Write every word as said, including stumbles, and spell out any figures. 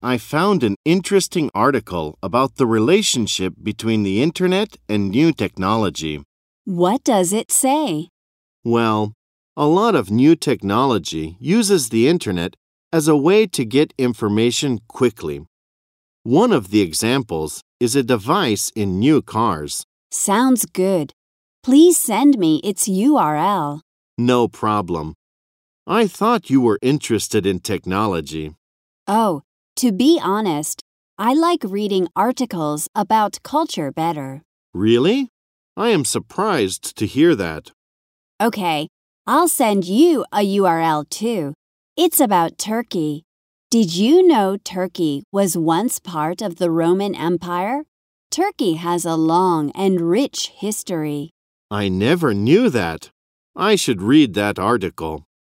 I found an interesting article about the relationship between the internet and new technology. What does it say? Well, a lot of new technology uses the internet as a way to get information quickly. One of the examples is a device in new cars. Sounds good. Please send me its U R L. No problem. I thought you were interested in technology. Oh, to be honest, I like reading articles about culture better. Really? I am surprised to hear that. Okay, I'll send you a U R L too. It's about Turkey. Did you know Turkey was once part of the Roman Empire? Turkey has a long and rich history. I never knew that. I should read that article.